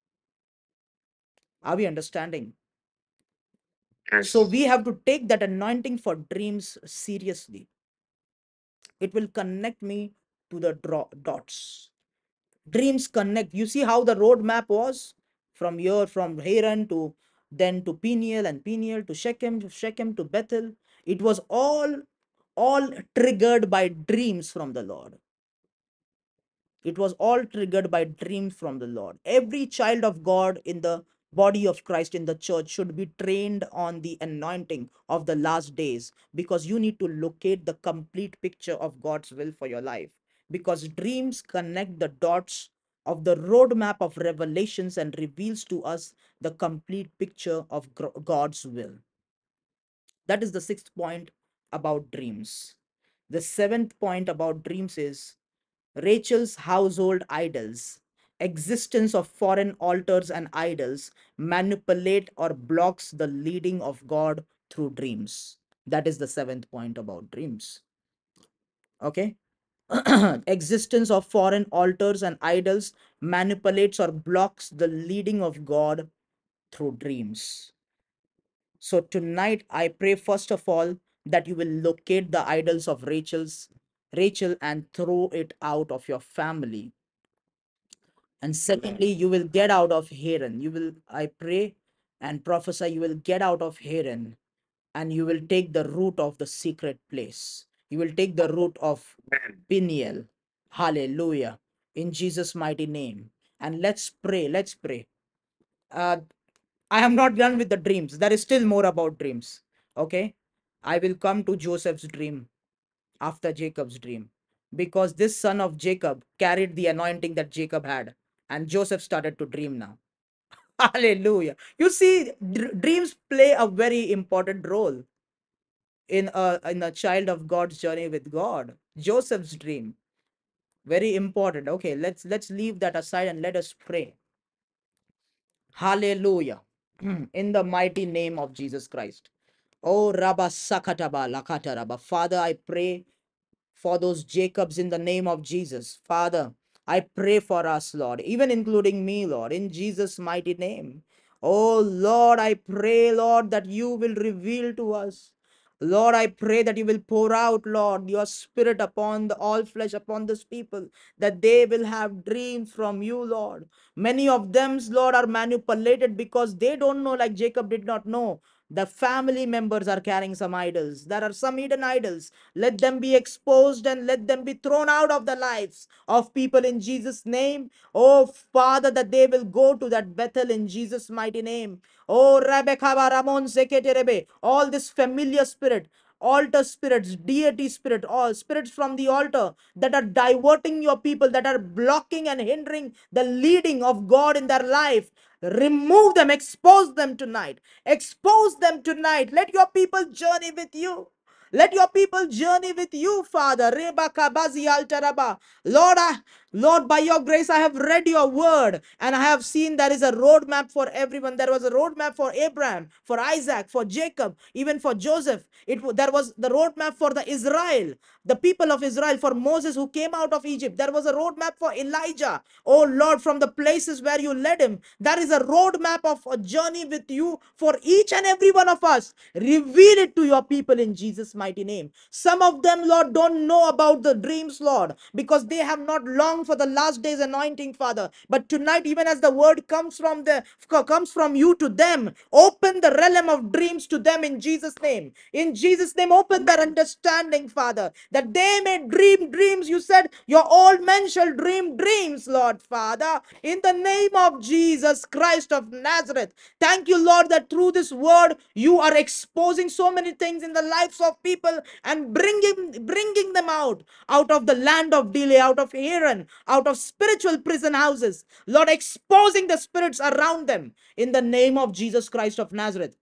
Are we understanding? So Yes. we have to take that anointing for dreams seriously. It will connect me to the dots. Dreams connect. You see how the roadmap was from Haran to then to Peniel, and Peniel to Shechem to Bethel. It was all triggered by dreams from the Lord. It was all triggered by dreams from the Lord. Every child of God in the body of Christ in the church should be trained on the anointing of the last days, because you need to locate the complete picture of God's will for your life. Because dreams connect the dots of the roadmap of revelations and reveals to us the complete picture of God's will. That is the sixth point about dreams. The seventh point about dreams is Rachel's household idols. Existence of foreign altars and idols manipulate or blocks the leading of God through dreams. That is the seventh point about dreams. Okay. Existence of foreign altars and idols manipulates or blocks the leading of God through dreams. So tonight I pray first of all that you will locate the idols of Rachel and throw it out of your family. And secondly, you will get out of Haran. I pray and prophesy, you will get out of Haran and you will take the root of the secret place. You will take the root of Amen. Peniel. Hallelujah. In Jesus' mighty name. And let's pray. Let's pray. Uh, I am not done with the dreams. There is still more about dreams. Okay. I will come to Joseph's dream after Jacob's dream, because this son of Jacob carried the anointing that Jacob had, and Joseph started to dream now. Hallelujah. You see, dreams play a very important role in a child of God's journey with God. Joseph's dream, very important. Okay, let's leave that aside and let us pray. Hallelujah. In the mighty name of Jesus Christ. Oh, Rabba Sakataba Lakata Rabba. Father, I pray for those Jacobs in the name of Jesus. Father, I pray for us, Lord, even including me, Lord, in Jesus' mighty name. Oh, Lord, I pray, Lord, that you will reveal to us. Lord, I pray that you will pour out, Lord, your spirit upon all flesh, upon this people, that they will have dreams from you, Lord. Many of them, Lord, are manipulated because they don't know, like Jacob did not know. The family members are carrying some idols. There are some hidden idols. Let them be exposed and let them be thrown out of the lives of people in Jesus' name. Oh, Father, that they will go to that Bethel in Jesus' mighty name. Oh, Rebecca Ramon Seketerebe, all this familiar spirit, altar spirits, deity spirit, all spirits from the altar that are diverting your people, that are blocking and hindering the leading of God in their life. Remove them, expose them tonight. Expose them tonight. Let your people journey with you. Let your people journey with you, Father. Reba kabazi altaraba. Lord, Lord, by your grace, I have read your word and I have seen there is a roadmap for everyone. There was a roadmap for Abraham, for Isaac, for Jacob, even for Joseph. There was the roadmap for the Israel, the people of Israel, for Moses who came out of Egypt. There was a roadmap for Elijah. Oh Lord, from the places where you led him, there is a roadmap of a journey with you for each and every one of us. Reveal it to your people in Jesus' mighty name. Some of them, Lord, don't know about the dreams, Lord, because they have not longed for the last days anointing, Father. But tonight, even as the word comes from you to them, open the realm of dreams to them in Jesus' name. In Jesus' name, open their understanding, Father, that they may dream dreams. You said your old men shall dream dreams, Lord, Father, in the name of Jesus Christ of Nazareth. Thank you, Lord, that through this word you are exposing so many things in the lives of people and bringing them out of the land of delay, out of Haran, out of spiritual prison houses. Lord, exposing the spirits around them in the name of Jesus Christ of Nazareth.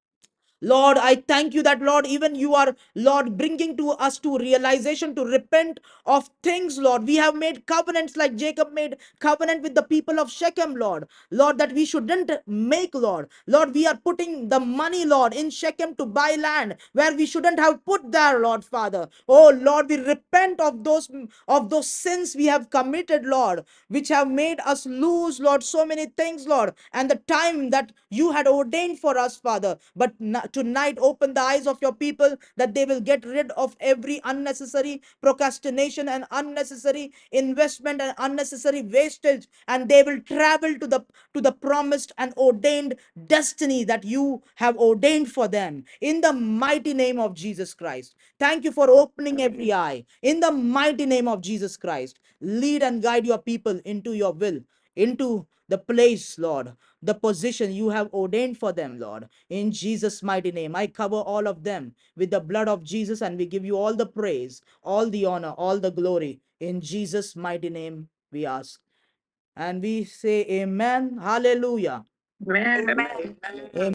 Lord, I thank you that, Lord, even you are, Lord, bringing to us to realization, to repent of things, Lord. We have made covenants like Jacob made covenant with the people of Shechem, Lord. Lord, that we shouldn't make, Lord. Lord, we are putting the money, Lord, in Shechem to buy land where we shouldn't have put there, Lord, Father. Oh, Lord, we repent of those sins we have committed, Lord, which have made us lose, Lord, so many things, Lord, and the time that you had ordained for us, Father. But tonight, open the eyes of your people that they will get rid of every unnecessary procrastination and unnecessary investment and unnecessary wastage, and they will travel to the promised and ordained destiny that you have ordained for them in the mighty name of Jesus Christ. Thank you for opening every eye in the mighty name of Jesus Christ. Lead and guide your people into your will, into the place, Lord, the position you have ordained for them, Lord. In Jesus' mighty name, I cover all of them with the blood of Jesus, and we give you all the praise, all the honor, all the glory. In Jesus' mighty name, we ask. And we say, Amen. Hallelujah. Amen. Amen.